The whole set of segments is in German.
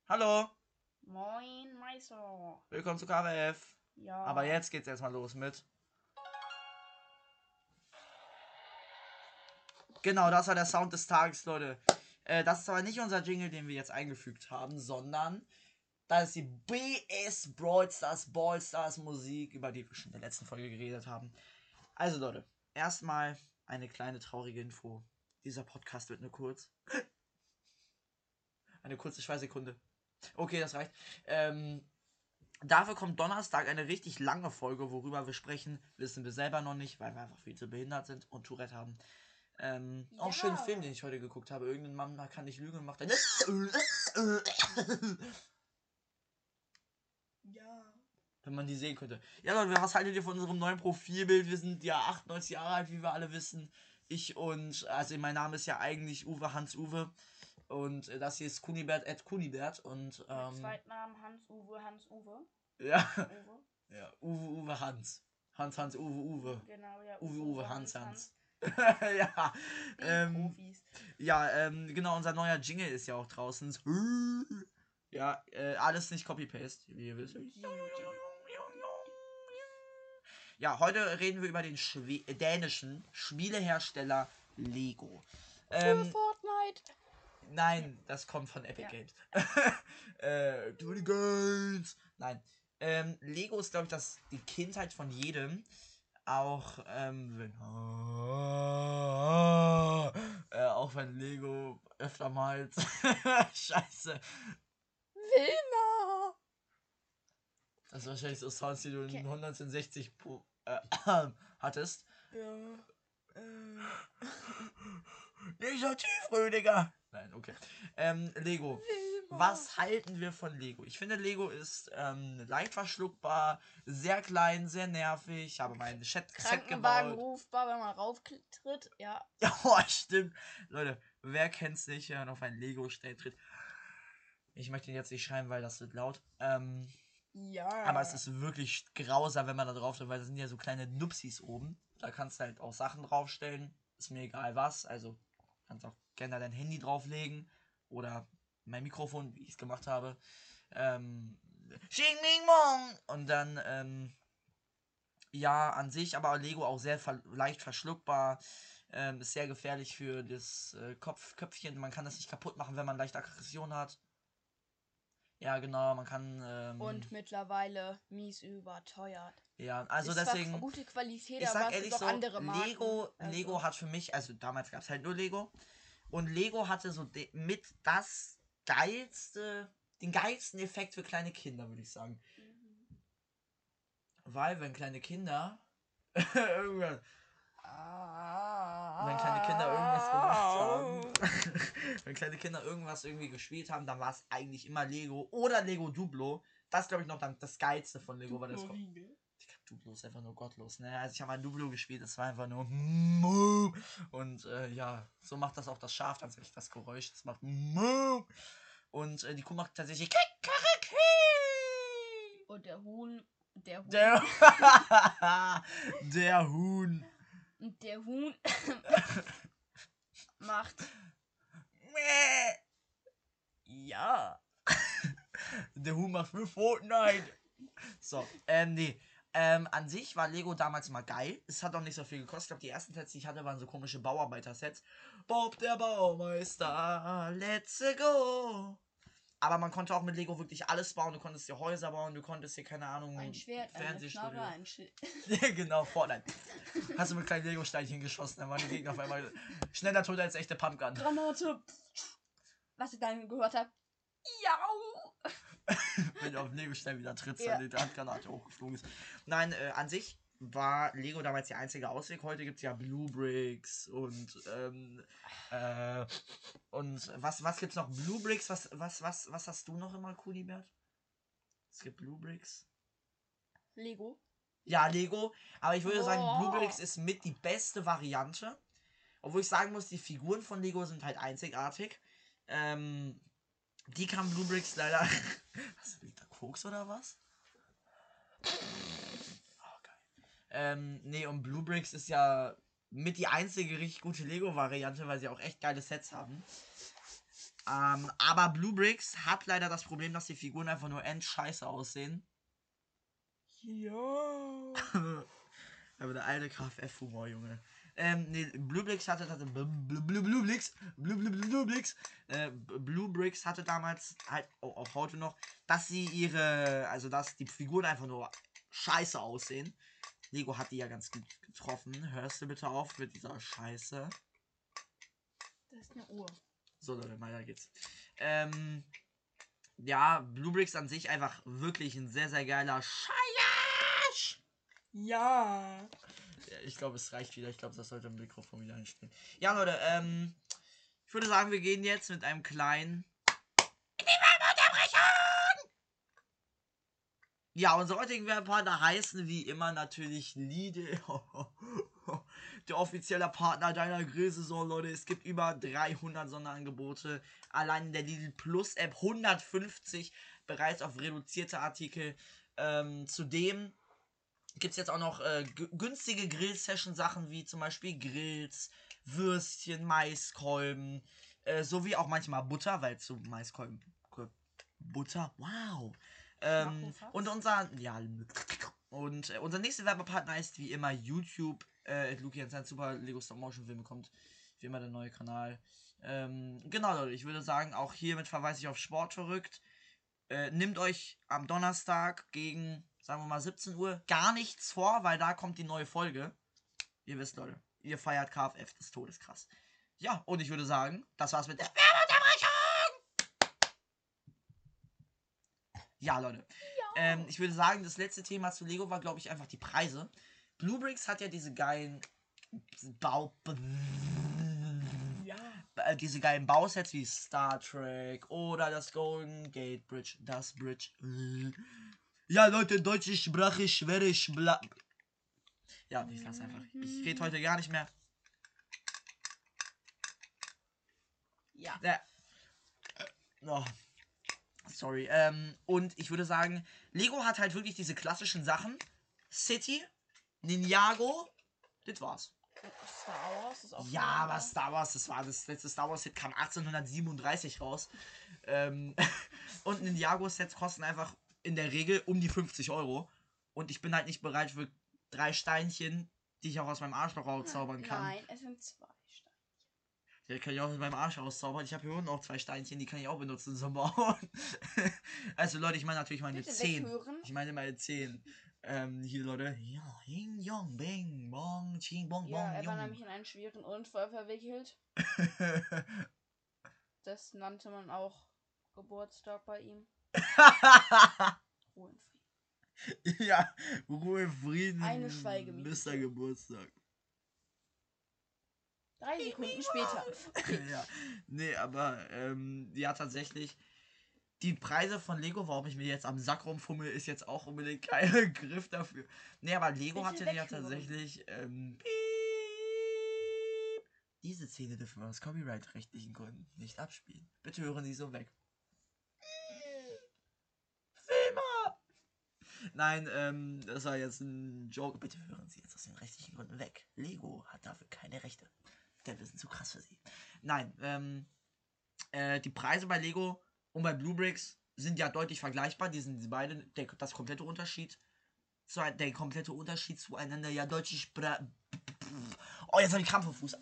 Hallo, Moin, Meister. willkommen zu KWF. Ja. Aber jetzt geht's erstmal los mit. Genau, das war der Sound des Tages, Leute. Das ist aber nicht unser Jingle, den wir jetzt eingefügt haben, sondern das ist die BS Brawl Stars Ball Stars Musik, über die wir schon in der letzten Folge geredet haben. Also Leute, erstmal eine kleine traurige Info. Dieser Podcast wird nur kurz. Eine kurze Schweißsekunde. Okay, das reicht. Dafür kommt Donnerstag eine richtig lange Folge, worüber wir sprechen, wissen wir selber noch nicht, weil wir einfach viel zu behindert sind und Tourette haben. Auch schönen Film, den ich heute geguckt habe. Irgendein Mann kann nicht lügen und macht dann. Ja. Wenn man die sehen könnte. Ja, Leute, was haltet ihr von unserem neuen Profilbild? Wir sind ja 98 Jahre alt, wie wir alle wissen. Also mein Name ist ja eigentlich Uwe Hans-Uwe. Und das hier ist Kunibert @Kunibert. Und, Zweitnamen Hans-Uwe. ja. Uwe. Ja, Uwe Hans. Uwe. Genau, ja. Uwe Hans. Ja. Ja, Profis. ja, genau, unser neuer Jingle ist ja auch draußen. Ja, alles nicht Copy-Paste, wie ihr wisst. Ja, heute reden wir über den dänischen Spielehersteller Lego. Für Fortnite. Nein, das kommt von Epic Ja. Games. Die Games. Nein. Lego ist, glaube ich, die Kindheit von jedem. Auch wenn Lego öfter mal Scheiße. Wilma. Das ist wahrscheinlich so Sounds, die du in 160 hattest. Ja. Nicht so tief, Rüdiger. Nein, okay. Lego. Wilma. Was halten wir von Lego? Ich finde, Lego ist leicht verschluckbar, sehr klein, sehr nervig. Ich habe meinen Set Krankenwagen gebaut. rufbar, wenn man rauftritt. Ja. Ja, stimmt. Leute, wer kennt's nicht, wenn man auf ein Lego-Stell tritt? Ich möchte ihn jetzt nicht schreiben, weil das wird laut. Ja. Aber es ist wirklich grausam, wenn man da drauf tritt, weil das sind ja so kleine Nupsis oben. Da kannst du halt auch Sachen draufstellen. Ist mir egal was. Also kannst auch gerne dein Handy drauflegen. Oder mein Mikrofon, wie ich es gemacht habe. Xing Ming Mong! Und dann, ja, an sich, aber Lego auch sehr leicht verschluckbar. Ist sehr gefährlich für das Köpfchen. Man kann das nicht kaputt machen, wenn man leichte Aggression hat. Ja, genau, man kann. Und mittlerweile mies überteuert. Ja, also ist deswegen. Zwar gute Qualität, Ich aber sag es ehrlich gibt auch so, andere Marken. Lego hat für mich, also damals gab es halt nur Lego. Und Lego hatte so mit das geilste, den geilsten Effekt für kleine Kinder, würde ich sagen. Weil, wenn kleine Kinder irgendwas. Wenn kleine Kinder irgendwas gemacht haben, wenn kleine Kinder irgendwas irgendwie gespielt haben, dann war es eigentlich immer Lego oder Lego Duplo. Das glaube ich noch dann das geilste von Lego, weil das Duplo ist einfach nur gottlos, ne? Also ich habe ein Duplo gespielt, das war einfach nur und ja, so macht das auch das Schaf tatsächlich, das Geräusch, das macht und die Kuh macht tatsächlich Und der Huhn. der Huhn Und der Huhn macht. Ja. Der Huhn macht für Fortnite. So, nee. An sich war Lego damals mal geil. Es hat auch nicht so viel gekostet. Ich glaube, die ersten Sets, die ich hatte, waren so komische Bauarbeiter-Sets. Bob der Baumeister, let's go. Aber man konnte auch mit Lego wirklich alles bauen. Du konntest hier Häuser bauen, du konntest hier, keine Ahnung, Ein Schwert, eine Knarre, ein Schild. Genau, Fortnite. Hast du mit kleinen Lego-Steinchen geschossen, dann waren die Gegner auf einmal schneller tot als echte Pumpgun. Granate. Was ich dann gehört habe. Ja. Wenn du auf den Lego-Stein wieder trittst, Ja. dann die Handgranate hochgeflogen ist. Nein, an sich war Lego damals der einzige Ausweg. Heute gibt es ja Blue Bricks und was gibt's noch? Blue Bricks, was hast du noch immer, Kunibert? Es gibt Blue Bricks. Lego. Ja, Lego. Aber ich würde sagen, Oh. Blue Bricks ist mit die beste Variante. Obwohl ich sagen muss, die Figuren von Lego sind halt einzigartig. Die kann Blue Bricks leider. Hast du wieder Koks oder was? Oh, geil. Nee, und Blue Bricks ist ja mit die einzige richtig gute Lego-Variante, weil sie auch echt geile Sets haben. Aber Blue Bricks hat leider das Problem, dass die Figuren einfach nur scheiße aussehen. Ja. Aber der alte KFF-Humor, Junge. Nee, Blue Bricks hatte Blue Bricks hatte damals halt auch heute noch, dass dass die Figuren einfach nur scheiße aussehen. Lego hat die ja ganz gut getroffen. Hörst du bitte auf mit dieser Scheiße? Das ist eine Uhr. So, Leute, weiter geht's. Ja, Blue Bricks an sich einfach wirklich ein sehr, sehr geiler Scheiß. Ja. Ja, ich glaube, es reicht wieder. Ich glaube, das sollte im Mikrofon wieder einstellen. Ja, Leute, ich würde sagen, wir gehen jetzt mit einem kleinen Unterbrechung. Ja, unsere heutigen Werbepartner heißen wie immer natürlich Lidl. Der offizielle Partner deiner Grillsaison, Leute. Es gibt über 300 Sonderangebote. Allein in der Lidl Plus App 150 bereits auf reduzierte Artikel. Zudem gibt es jetzt auch noch günstige Grill-Session-Sachen wie zum Beispiel Grills, Würstchen, Maiskolben, sowie auch manchmal Butter, weil zu Maiskolben Butter, wow. Und unser nächster Werbepartner ist wie immer YouTube. Luki und sein super Lego Stop Motion Film bekommt wie immer der neue Kanal. Genau, Leute, ich würde sagen, auch hiermit verweise ich auf Sport verrückt. Nehmt euch am Donnerstag gegen, sagen wir mal, 17 Uhr gar nichts vor, weil da kommt die neue Folge. Ihr wisst, Leute, ihr feiert KFF des Todes, krass. Ja, und ich würde sagen, das war's mit der Werbeunterbrechung. Ja, Leute. Ja. Ich würde sagen, das letzte Thema zu Lego war, glaube ich, einfach die Preise. Blue Bricks hat ja diese geilen diese geilen Bausets wie Star Trek oder das Golden Gate Bridge, das Bridge. Ja, Leute, deutsche Sprache, schwerisch, bla. Ja, ich lasse einfach. Ich rede heute gar nicht mehr. Ja. Oh. Sorry. Und ich würde sagen, Lego hat halt wirklich diese klassischen Sachen. City, Ninjago, das war's. Star Wars ist auch. Ja, aber Star Wars, das letzte Star Wars Set kam 1837 raus. Und Ninjago-Sets kosten einfach in der Regel um die 50 Euro. Und ich bin halt nicht bereit für 3 Steinchen, die ich auch aus meinem Arschloch rauszaubern kann. Nein, es sind 2 Steinchen. Ja, kann ich auch mit meinem Arsch rauszaubern. Ich habe hier unten auch 2 Steinchen, die kann ich auch benutzen zum Bauen. Also Leute, ich meine natürlich meine Bitte 10. weghören. Ich meine meine 10. Hier Leute. Ja, Hing Yong Bing Bong Ching Bong Ja, Bong er war Yong. nämlich in einen schweren Unfall verwickelt. Das nannte man auch Geburtstag bei ihm. Ruhe in Frieden. Ja, Ruhe in Frieden. Eine Schweigeminute. Mr. Geburtstag. 3 Sekunden später. Okay. Ja, nee, aber ja, tatsächlich. Die Preise von Lego, warum ich mir jetzt am Sack rumfummel, ist jetzt auch unbedingt kein Griff dafür. Nee, aber Lego Bitte hatte ja weghören. tatsächlich. Piep. Diese Szene dürfen wir aus copyright-rechtlichen Gründen nicht abspielen. Bitte hören Sie so weg. Filmer! Nein, das war jetzt ein Joke. Bitte hören Sie jetzt aus den rechtlichen Gründen weg. Lego hat dafür keine Rechte. Denn wir sind zu krass für Sie. Nein, die Preise bei Lego und bei Blue Bricks sind ja deutlich vergleichbar. Die sind beide der komplette Unterschied zueinander. Ja, deutsche Sprache. Oh, jetzt habe ich Krampf am Fuß.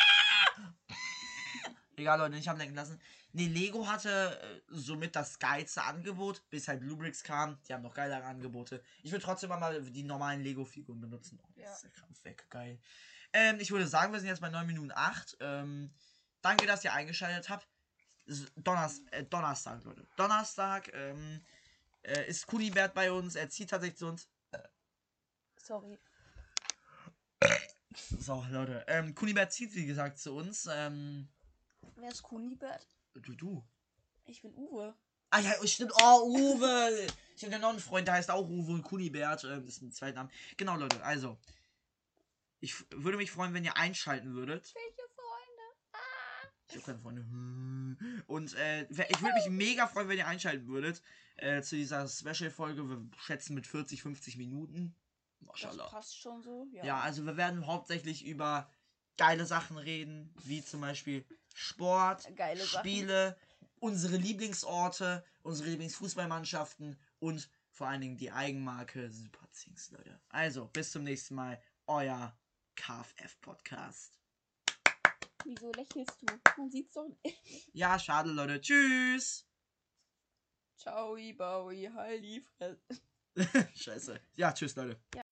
Egal, Leute, ich habe lenken lassen. Nee, Lego hatte somit das geilste Angebot, bis halt Blue Bricks kam. Die haben noch geilere Angebote. Ich würde trotzdem mal die normalen Lego-Figuren benutzen. Oh, jetzt ist der Krampf weg. Geil. Ich würde sagen, wir sind jetzt bei 9 Minuten 8. Danke, dass ihr eingeschaltet habt. Donnerstag, Leute. Donnerstag ist Kunibert bei uns. Er zieht tatsächlich zu uns. Sorry. So, Leute. Kunibert zieht, wie gesagt, zu uns. Wer ist Kunibert? Du. Ich bin Uwe. Ah ja, stimmt. Oh, Uwe. Ich habe ja noch einen Freund, der heißt auch Uwe und Kunibert. Das ist ein Zweitname. Genau, Leute. Also. Ich würde mich freuen, wenn ihr einschalten würdet. Welche Freunde? Ah. Ich habe keine Freunde. Und ich würde mich mega freuen, wenn ihr einschalten würdet. Zu dieser Special-Folge. Wir schätzen mit 40, 50 Minuten. Das passt schon so. Ja, also wir werden hauptsächlich über geile Sachen reden. Wie zum Beispiel Sport, Geile Spiele, unsere Lieblingsorte, unsere Lieblingsfußballmannschaften und vor allen Dingen die Eigenmarke Superzinks, Leute. Also, bis zum nächsten Mal. Euer KFF-Podcast. Wieso lächelst du? Man sieht's doch nicht. Ja, schade, Leute. Tschüss. Ciao, Baui, Halli, Scheiße. Ja, tschüss, Leute. Ja.